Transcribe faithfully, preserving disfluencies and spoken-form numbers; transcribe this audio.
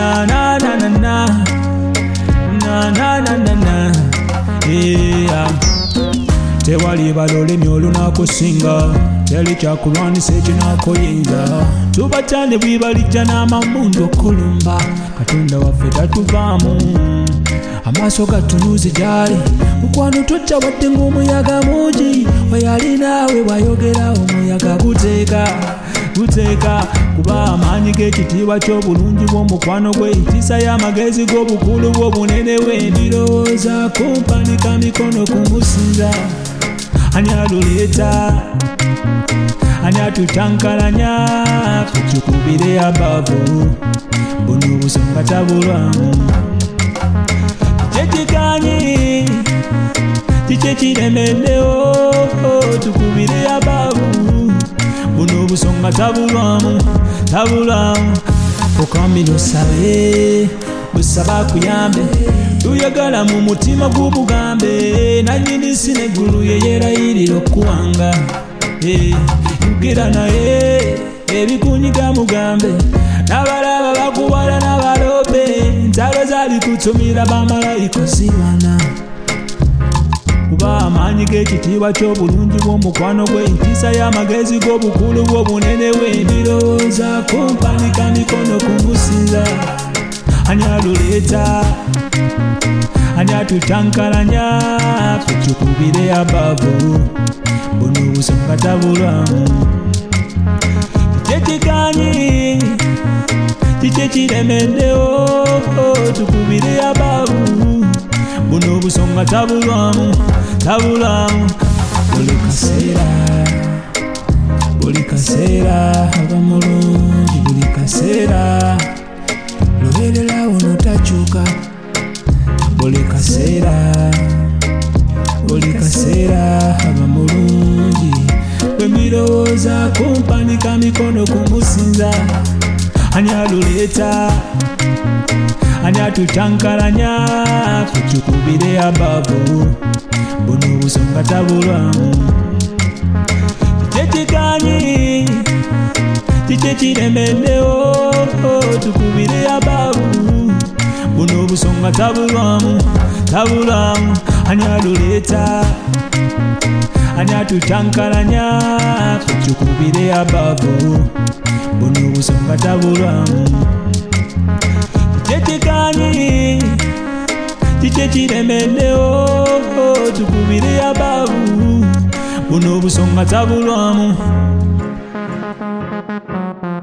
na na na na na na na na na na yeah. Tewali balolemi olunakusinga teri kyakulwanisa ekinakoyinza tubatande bwibalijja n'amamundu okulumba katonda waffe tatuvaamu amaaso gatunuuze gyali mukwano tojja wadde ng'omuyaga mungi weyali naawe bwayogera omuyaga guteeka guteeka kuba amaanyi g'ekitiibwa ky'obulungi bw'omukwano gwe entiisa y'amagezi g'obukulu bw'obunene bw'endirowooza kumpanika mikono kumusinza ani aluleeta ani atutankalanya tukikubire abavu buno obusonga tabulwamu kyekikanyi kiki ekiremeddewo tukubire abavu buno obusonga tabulwamu tabulwamu okambira osabe busaba akuyambe tuyagala mu mutima gw'obugambe nannyini si neggulu yeyerayirira okuwanga yogera naye ebikunyiga mugambe n'abalaba bakuwala n'abalobe ntalo zali kutumira bamalayika zibana kuba amaanyi g'ekitiibwa ky'obulungi bw'omukwano gwe entiisa y'amagezi g'obukulu bw'obunene bw'endirowooza kumpanika mikono kumusinza ani aluleeta ani atutankalanya tukikubire abavu buno obusonga tabulwamu kyekikanyi kiki ekiremeddewo tukubire abavu buno obusonga tabulwamu tabulwamu buli kaseera buli kaseera aba mulungi buli kaseera lubeerera ono takyuka buli kaseera buli kaseera aba mulungi bwe mbirowooza kumpanika mikono kumusinza ani aluleeta ani atutankalanya tukikubire abavu buno obusonga tabulwamu kyekikanyi kiki ekiremeddewo tukubire abavu buno obusonga tabulwamu tabulwamu ani aluleeta ani atutankalanya tukikubire abavu buno obusonga tabulwamu kyekikanyi kiki ekiremeddewo tukubire abavu buno obusonga tabulwamu.